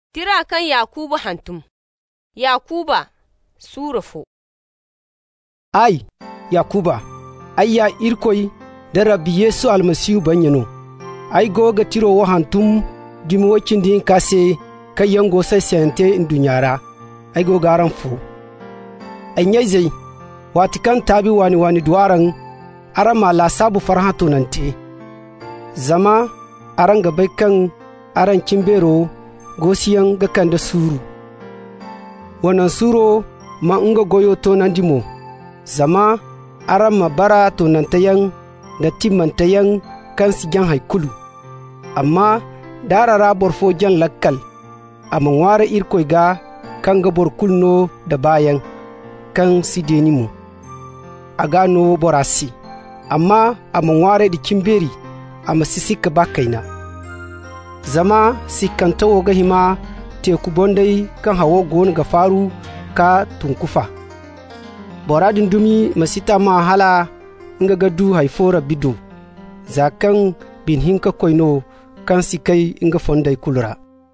Tira kan Yakuba hantum. Yakuba surafo. Ai, Yakuba, ai ya irkoi da Rabbi Yesu almasihu banyano. Ai goga tiro wa hantum dimi wakin din kase kayango sai sente in dunyara. Ai goga aran fu. Ai nyai watikan tabi wani duwaran arama la sabu farhato nante. Zama aran gabai kan aran kimbero gosiyan gakan da suru. Wannan suro ma unga goyo to nandimo. Zama aran mabara to nantayan da timmantayan kan sijan haikulu. Amma darara borfo jan lakkal amma ware irkoi ga kan ga borkulno da bayan kan sidenimo. A gano borasi amma amma ware da kimberi amma sisika bakaina. Zama sikantawo ga hima teku bondai kan hawo gonu ga faru ka tunkufa. Boradin dumi masita ma hala nga gadu haifora bido. Zakan bin hinka koino kan sikai nga fondai kulura.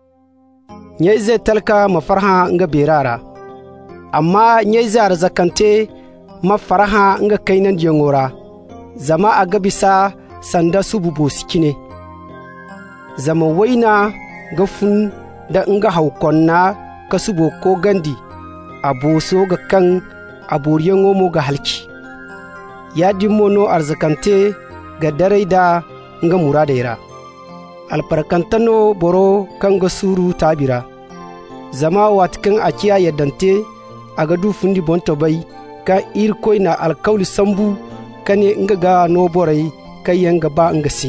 Nyaize talka mafarha nga berara. Amma nyaize arzakante mafarha nga kainan jengora. Zama agabisa sanda sububo sikine. Zama waina gafun da nga haukonna ka subo ko gandi aboso ga kan aboriyan omo ga halki. Ya dimmono arzakante ga darai da nga muradaira. Alfarkantano boro kan ga suru tabira. Zama watkan akiya yaddante a ga dufundi bonto bai ka irkoi na alkauli sambu kane nga ga no borai kayan gaba nga si.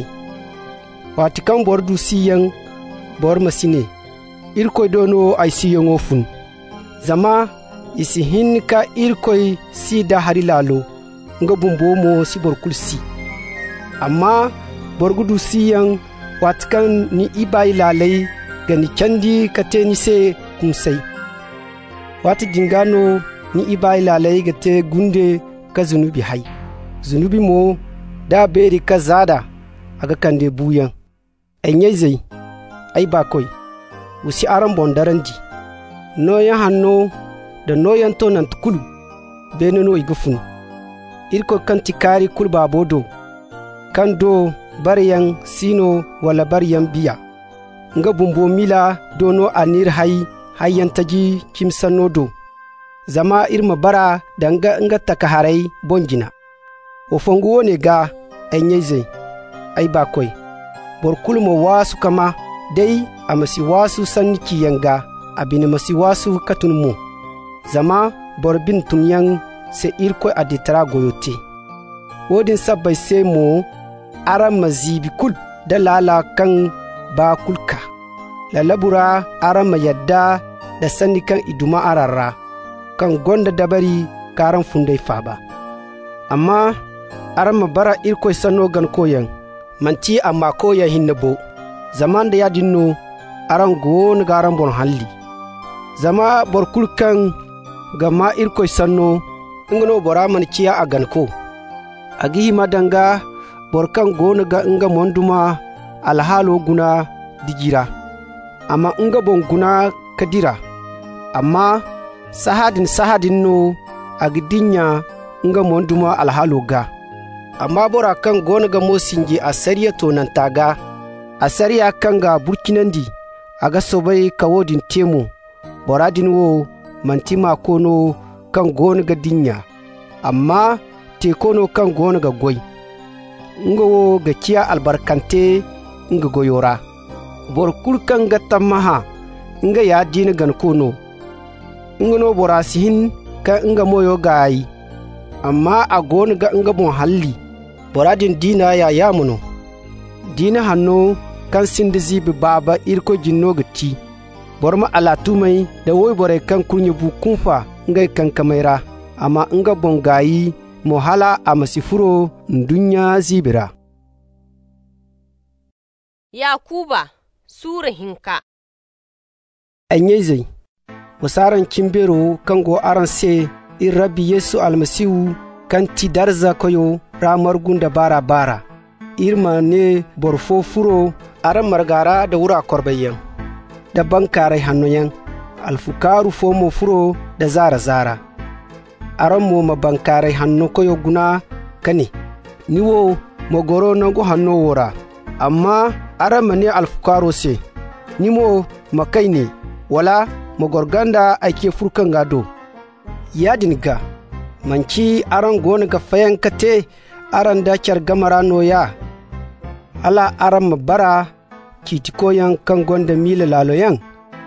Watikan bor du siyan bor masine. Irkoi dono ay siyan ofun. Zama isi hin ka irkoi si da harilalo nga bumbo mo si borkul si. Amma borgudu siyan watikan ni ibai lalai gani candi kate ni se kumsai. Wati dingano ni ibai lalai gate gunde ka zunubi hai. Zunubi mo da beri ka zada aga kande buyan. Ai nyezai ai bakoi wusi aran bondarandi. Noyan hanno da noyan tonan tukulu beneno igufun. Irko kan tikari kulba bodo kan do bariyan sino wala bariyan biya. Nga bumbo mila dono anir hayyan taji kimsano do. Zama irma bara da nga takaharai bonjina. Ofongu wone ga ai nyezai ai bakoi. Borkul mo wasu kama dai a masi wasu sanniki yanga abin masi wasu katun mo. Zama borbin tumyan se irko aditara goyote. Wodin sabbai se mo aran mazibi kul da lala kan ba kulka. Lalabura aran ma yadda da sannikan iduma ararra kan gonda dabari karan fundai faba. Amma aran mabara irko sanno gan koyan. Manti amma koya hinnabo. Zaman da ya dinno aran gonu garan bon halli. Zama borkulkan gama irkoi sanno ingano bora man ciya a ganko. Agi madanga borkan gonu ga inga monduma alhalo guna digira. Amma inga bon guna kadira. Amma sahadin no agidinya inga monduma alhalo ga. Amma bora kan gonu ga mosingi a sariya tonan taga. A sariya kan ga burkinandi a ga sobai kawodin temo. Boradin wo mantima kono kan gonu ga dinya. Amma te kono kan gonu ga goy. Nga wo ga kiya albarkante nga goyora. Borkul kan ga tamaha nga ya dina gan kono. Nga no borasihin ka nga moyo gayi. Amma a gonu ga nga bon halli. Boradin dina ya yamuno. Dina hanno kan sindizibi baba irko jinno gati. Borma alatumai da woi bore kan kunye bu kunfa ngai kan kamaira. Amma nga bongayi mohala a masifuro ndunya zibira. Yakuba sura hinka. Anyezai wasaran kimbero kango aranse in Rabbi Yesu almasihu kan tidarza koyo ramar gunda bara. Irma ne borfo furo aran margara da wura korbayyan. da bankarai hannoyan alfukaru fomo furo da zara aran mo ma bankarai hanno koyo guna kane niwo mogoro nango hanno wora amma aran mane alfukaro se nimo makai ne wala magorganda ake furkan gado yadinga manci aran gona ga fayan kate aran dacar gamara noya ala aran mabara kitikoyan kan gonda mila laloyan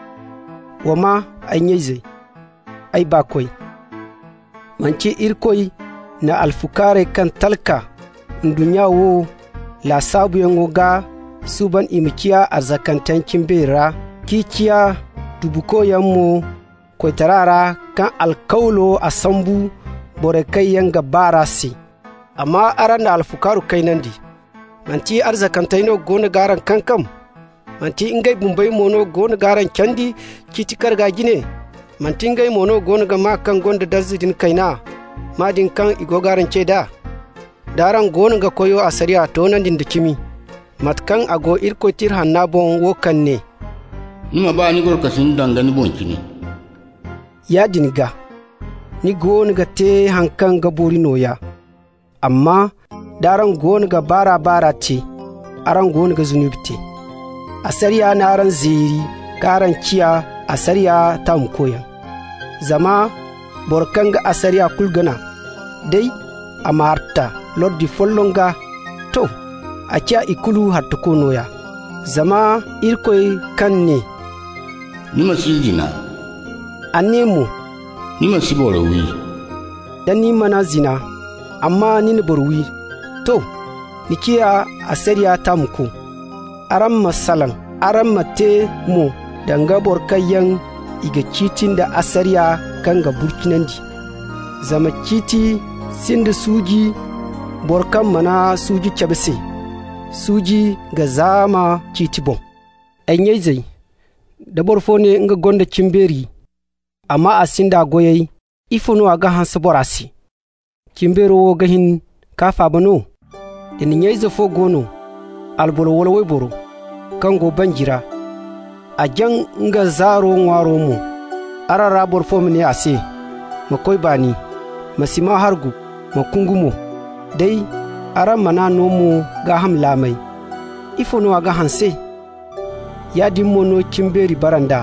wama anyeze ai bakoi manci irkoi na alfukare kan talka dunya wo la sabu yangoga suban imikiya arzakantancin bera kiciya dubuko yammo koitarara kan alkaulo a sambu bore kai yanga barasi amma aran da alfukaru kai nandi manti arzakantaino gona garan kankam manti ingai bumbai mono gona garan candi kitikar ga gine manti ingai mono gona ga makan gonda dazidin kaina madin kan igo garan ceda daran gona ga koyo asariya to nan din da kimi matkan ago irko tir hanna bon wokan ne nima ba ni gorka sin dangani bon kini ya diniga ni gona ga te hankan ga bori noya amma daran gona ga bara ce aran gona ga zunubite asariya na aran ziri karan ciya asariya ta mukoyan zama borkan ga asariya kulgana dai amarta lordi follonga to a kiya ikulu hatta konoya zama irkoi kan ne nima siljina annemu nima siborowi dan ni mana zina amma ni borwi to nikiya asariya tamku aran masalan aran mate mu danga borkayan iga citin da asariya kan ga burkinandi zama citi sinda suji borkan mana suji cabese suji ga zama citi bon zai da borfo ne nga gonda cimberi amma asinda goyai ifono aga hansa borasi cimbero gahin kafa bano din yaiza fo gono albolo wolwai boro kango banjira a jan nga zaro ngwaro mu arara borfo ne ase makoi bani masima hargu makungumo dai aran mana nomo ga hamlamai ifono aga hanse ya dimmono cimberi baranda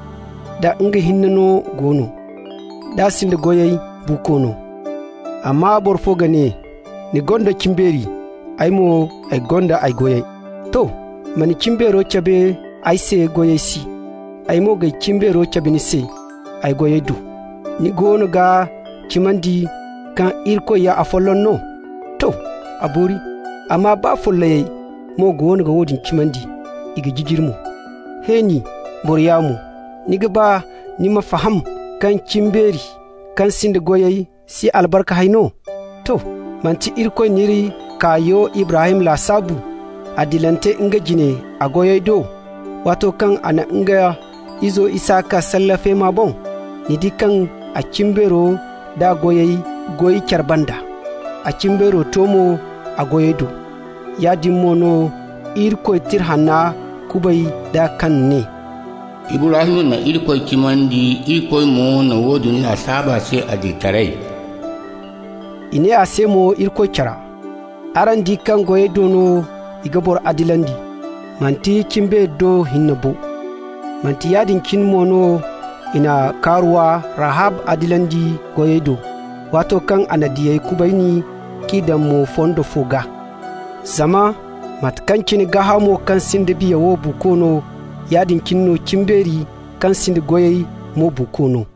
da nga hinnano gono da sinde goyai bukono amma borfo gane ni gonda cimberi aimo ay gonda ay goyai to mani cimbero cabe ay se goyai si aimo ga cimbero cabe ni se ay goyai du ni gono ga cimandi kan irko ya afollonno to abori amma ba follaye mo gono ga wodin cimandi iga jijirmu heni boryamu niga ba nima faham kan cimberi kan sinde goyai si albarka haino to manti irko niri kayo Ibrahim la sabu adilante inga jine a goyai do wato kan ana inga izo Isaka sallafe ma bon ni dikan a cimbero da goyai goyi kyarbanda a cimbero tomo a goyai do ya dimmono irko tirhanna kubai da kan ne Ibrahim na irko kimandi irko mo na wodun na saba sai a ditarai ine a semo irko kira aran di kan goye dono igabor adilandi manti kimbe do hinnabo manti yadin kin mono ina karuwa Rahab adilandi goye do wato kan anadiyai kubaini kidan mo fondo foga zama matkancin gahamo kan sinde biya wo bukono yadin kinno cimberi kan sinde goyei mo bukono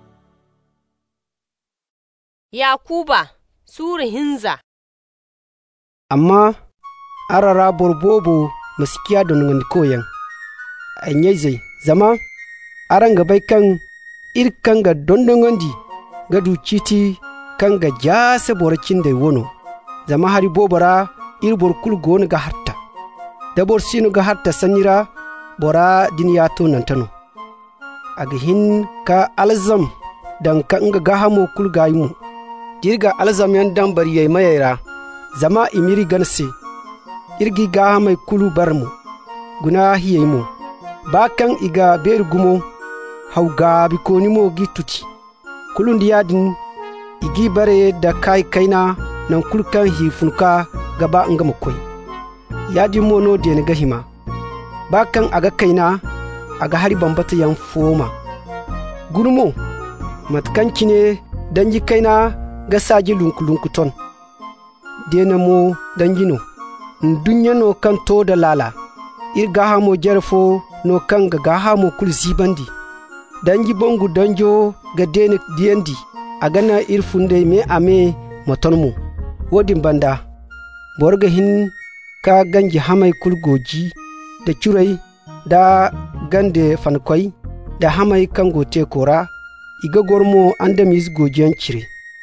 Yakuba Sura hinza amma arara borbobo maskiya don ngandi koyan anyezai zama aranga bai kan irkan ga dondongondi ga duciti kan ga jase borcin da wono zama hari bobara irbor kul gona ga harta dabor sinu ga harta sanira bora diniyato nantano aga hin ka alzam dan ka nga gahamo kul gayimu dirga alzam yan dan bari yai mayera zama imiri ganse irgi gahamai kulu barmu guna hiyemu bakan iga ber gumo hauga bikoni mo gituti kulundi yadin igi bare da kai kaina nan kulkan hifunka gaba ngam koy yadi mono de ga hima bakan aga kaina aga hari bambata yan foma gurmo matkanci ne danji kaina ga saji lunkulunkuton dena mo danjino dunya no kan to da lala irga hamo jarfo no kan ga hamo kul zibandi danji bongu danjo ga dena diendi agana irfunde me ame motonmu wodin banda borga hin ka ganji hamai kul goji da curai da gande fankwai da hamai kan gote kora iga gormo andamis gojiyan cire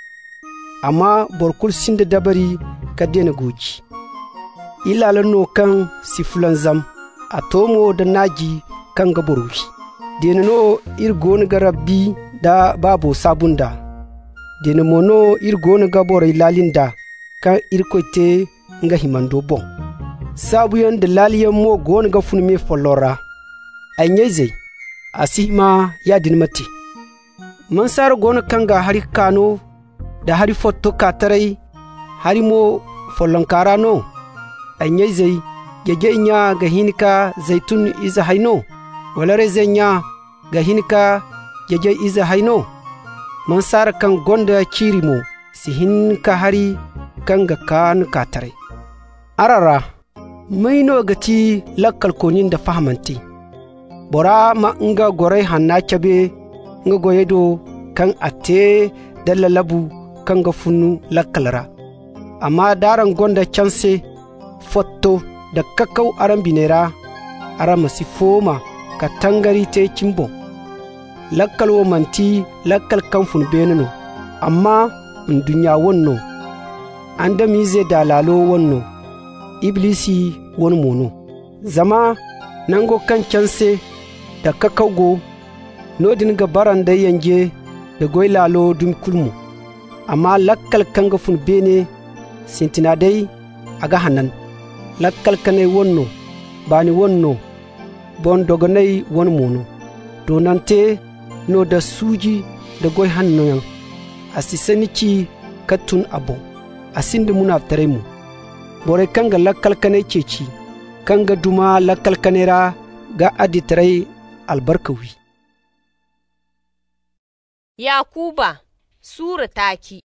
amma borkul sinda dabari ka dena goji ilalan no kan sifulan zam a tomo da naji kan ga borwi dena no irgon ga rabbi da babo sabunda dena mono irgon ga borai lalinda kan irkoite nga himando bon sabuyan da laliyan mo gon ga funme follora anyeze asima ya dinmati man sar gon kanga hari kano da hari fotto katarai hari mo follonkarano anyeze yege nya ga hinika zaitun iza haino wala rezenya ga hinika yege iza haino man sar kan gonda kirimo si hinka hari kanga kan katarai arara maino gati lakkal konin da fahamanti bora ma nga gorai hanna cabe nga goyedo kan ate dalalabu kan ga funu lakkalara amma daran gonda chance fotto da kakau aran binera aran masifoma ka tangari te cimbo lakkal wo manti lakkal kan fun benano amma dunya wonno anda mize dalalo wonno iblisi won mono zama nango kan chance da kakaugo nodin ga baranda yanje da goylalo dum kulmu amma lakkal kanga fun bene sintina dai aga hanan lakkal kane wonno bani wonno bon dogonai won mono donante no da suji da goy hanno yan asisanici katun abo asinde muna taremu bore kanga lakkal kane ceci kanga duma lakkal kanera ga aditrai albarkawi Yakuba Sura taki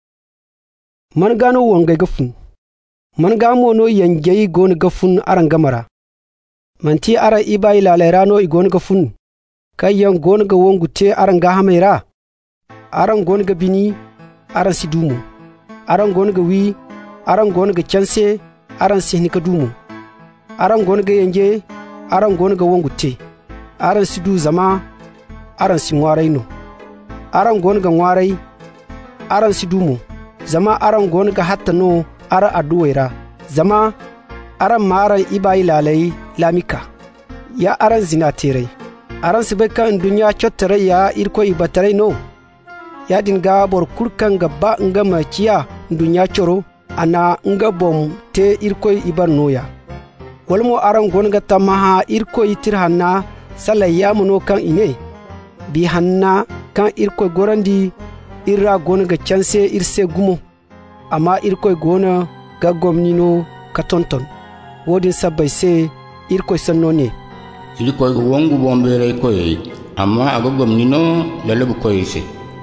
man gano wanga gafun man gamo no yanjai gon gafun aran gamara manti ara ibai lalerano igon gafun kayan gon ga wongu te aran ga hamaira aran gon ga bini aran sidumu aran gon ga wi aran gon ga chance aran sihni ka dumu aran gon ga yanje aran gon ga wongu te aran sidu zama aran sinwarai no aran gon ga ngwarai aran sidumu zama aran gon ga hatta no ara aduwaira zama aran maran ibai lalai lamika ya aran zinatere aran sibeka dunya chottare ya irko ibatare no ya dinga bor kurkan gaba nga maciya dunya choro ana nga bom te irko ibarnoya walmo aran gon ga tamaha irko itirhanna salaya muno kan ine bi hanna kan irko gorandi irra gon ga chance irse gumo amma irko gona ga gomnino katonton wodin sabbai se irko sanno ne irko wongu bombere koy amma aga gomnino lalabu koy se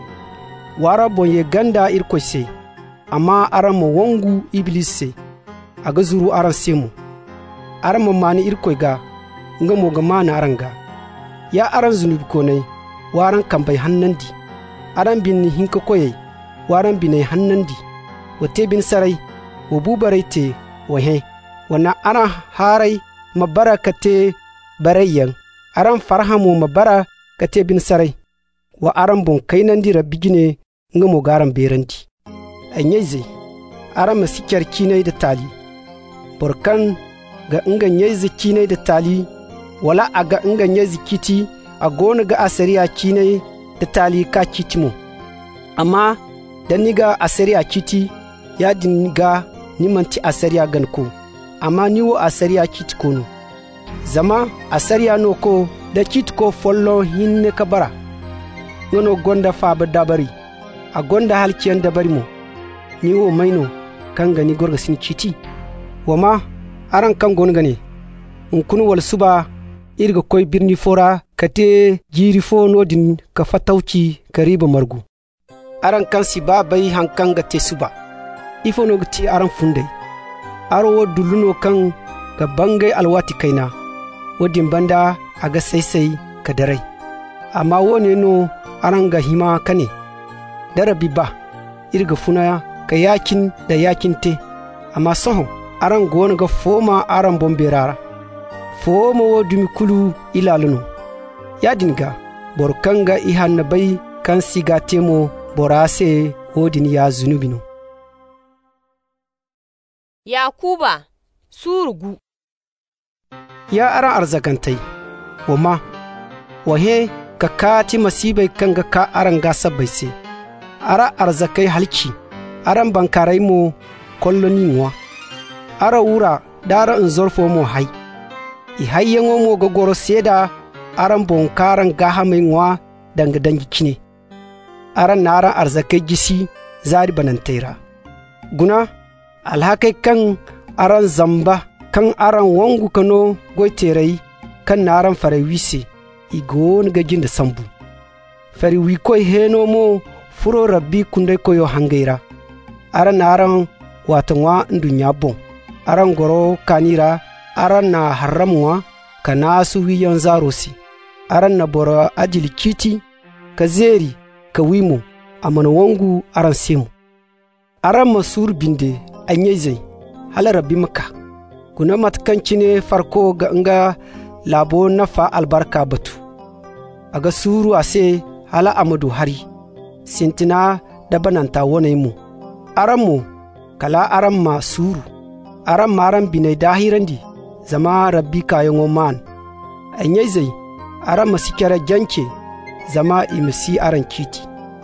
wara bonye ganda irko se amma aramo wongu iblis se aga zuru aran semu aramo mani irko ga ngamo ga mana aranga ya aran zunubi konai waran kambai hannandi aran bin hinka koyai waran binai hannandi wote bin sarai wo bubarete wo he wana ana harai mabarakate barayyan aran farhamu mabarakate bin sarai wa aran bon kainandi rabbigine ngamo garan berandi anyeze aran masikar kinai da tali borkan ga nganyeze kinai da tali wala aga nganyeze kiti a gona ga asariya kinai da tali ka kitimo amma dan niga asariya kiti ya dinga nimanti asariya ganko amma niwo asariya kiti kono zama a sarya no ko da kit ko follo hinne ka bara ngono gonda faba dabari a gonda halkiyan dabari mo ni wo maino kan gani gorga sin kiti wama aran kan gon gane kunu wal suba irga koy birni fora kate jiri fo nodin ka fatauci kariba margu aran kan si babai hankan ga te suba ifo no gati aran fundai aro duluno kan ga bangai alwati kaina wodin banda aga sai ka darai amma wone no aran ga hima kane darabi ba irga funa ka yakin da yakin te amma soho aran gona ga foma aran bomberara foma wodumi kulu ilaluno yadinga borkanga ihanna bai kan siga temo borase wodin ya zunubino. Yakuba surugu ya ara arzagantai wama wahe ka kati masibai kanga ka aran gasa baise ara arzakai halci aran bankarai mo kolloni nwa ara wura dara nzorfo mo hai i hayyango mo gogoro seda aran bonkaran gaha mai nwa danga dangi kine aran nara arzakai gisi zari banantaira guna alhakai kan aran zamba kan aran wangu kano goiterai kan naran farawise igon gajin da sambu fari wikoi heno mo furo rabbi kundai koyo hangaira aran naran watanwa ndunya bon aran goro kanira aran na haramwa kana su wiyan zarosi aran na boro ajili kiti ka zeri ka wimo amana wangu aran semu aran masur binde anyezai hala rabbi maka kuna matkanci ne farko ga nga labo nafa albarka batu aga suru ase hala amadu hari sintina da bananta wonai mu aran mu kala aran ma suru aran maran binai dahirandi zama rabbi kayan man anyezai aran masikara janke zama imisi aran kiti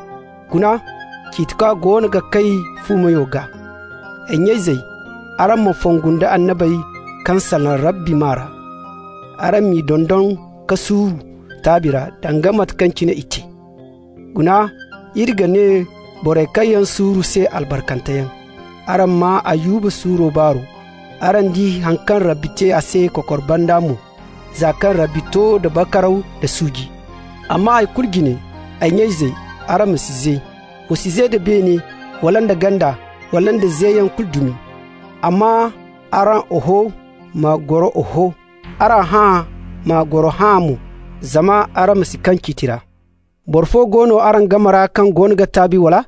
kuna kitka gona ga kai fumayoga anyezai aran mafongunda annabai kansalan rabbi mara aran mi dondon kasuru tabira dangamat kanci na ite guna irga ne bore kayan suru sai albarkantayan aran ma ayuba suro baro aran di hankan rabite ase kokorbanda mu zakan rabito da bakarau da sugi amma ay kulgine ay nyeze aran masize wasize da bene walanda ganda walanda zeyan kuldumi amma aran oho ma goro oho aran ha ma goro hamu zama aran masikan kitira borfo gono aran gamara kan gonga tabi wala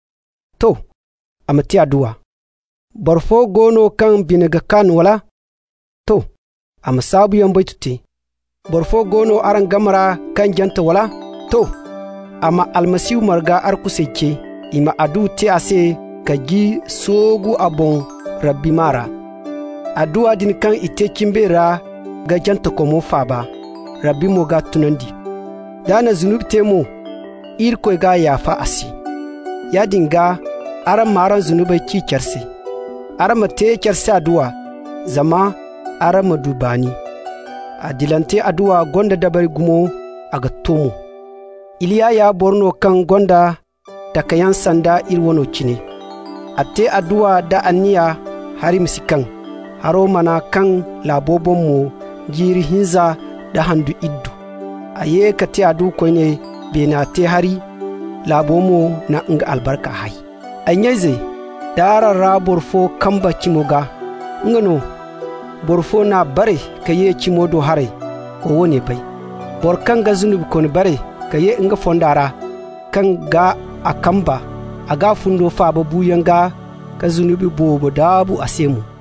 to amati aduwa borfo gono kan binaga kan wala to amasabu yan baituti borfo gono aran gamara kan janta wala to amma almasiu marga arkuseke ima adu te ase kaji sogu abon rabbi mara aduwa din kan ite kimbera ga janta komo faba rabbi mo ga tunandi dana zunubi temo irko ga yafa asi ya dinga aran maran zunubai ki kyarse aran mate kyarse aduwa zama aran madubani adilante aduwa gonda dabari gumo aga tomo iliya ya borno kan gonda takayan sanda irwono kine ate aduwa da aniya hari misikan haro mana kan labobon mu jiri hinza da handu iddu aye kate adu koine bena te hari labomo na nga albarka hai anyeze darara borfo kamba kimoga ngano borfo na bare kaye kimodo hare ko wone bai borkan ga zunubi kon bare kaye nga fondara kan ga akamba aga fundo fa babu yanga ka zunubi bobo dabu asemu